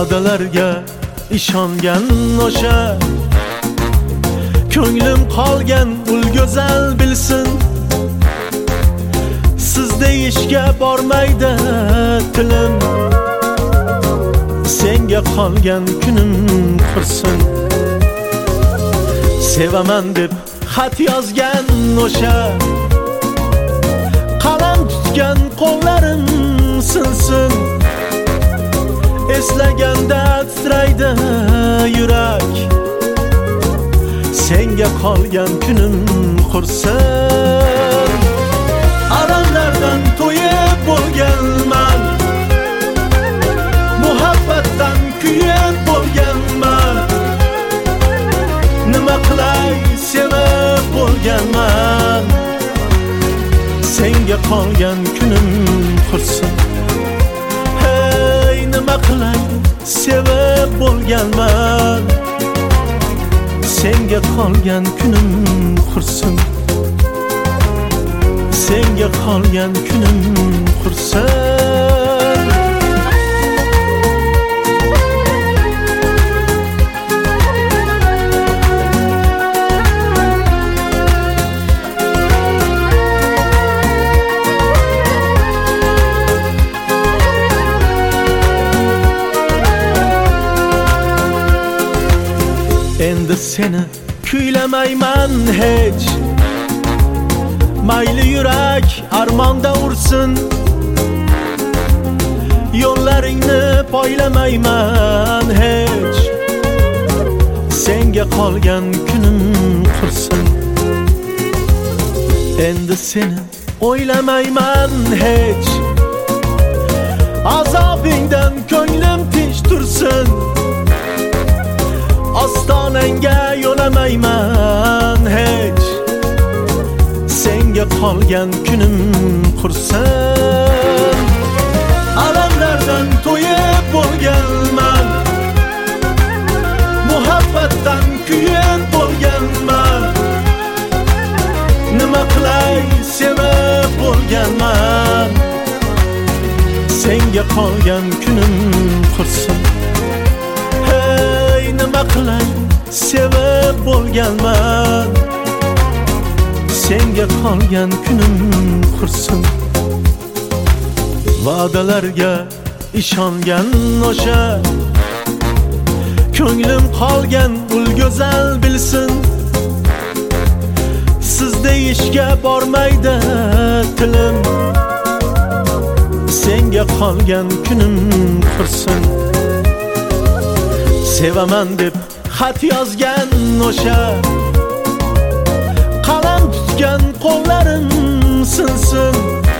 va'dalarga ishongan o'sha ko'nglim qolgan ul go'zal bilsin, siz deyishga bormaydi tilim, senga qolgan kunim qursin. Sevaman deb xat yozgan o'sha qalam tutgan qo'llarim sinsin, eslaganda titraydi yurak, senga qolgan kunim qursin. Alamlardan to'yib bo'lganman, muhabbatdan kuyib bo'lganman, nima qilay sevib bo'lganman, senga qolgan kunim qursin. Hey, nima qilay sevib bo'lganman, senga qolgan kunim qursin, senga qolgan kunim qursin. Endi seni kuylamayman hech, mayli yurak armonda ursin, yo'llaringni poylamayman hech, senga qolgan kunim qursin. Endi seni o'ylamayman hech, azobingdan ko'nglim tinch tursin, ostonangga yo'lamayman hech, senga qolgan kunim qursin. Alamlardan to'yib bo'lganman, muhabbatdan kuyib bo'lganman, nima qilay sevib bo'lganman, senga qolgan kunim qursin. Hey, nima qilay sevib bo'lganman, senga qolgan kunim qursin. Va'dalarga ishongan o'sha ko'nglim qolgan ul go'zal bilsin, siz deyishga bormaydi tilim, senga qolgan kunim qursin. Sevaman deb xat yozgan o'sha qalam tutgan qo'llarim sinsin,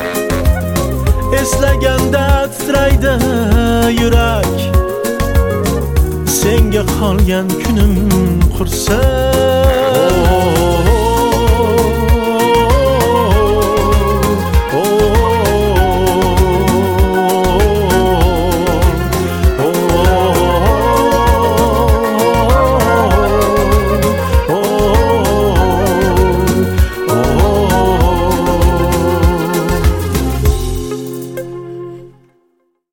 eslaganda titraydi yurak, senga qolgan kunim qursin.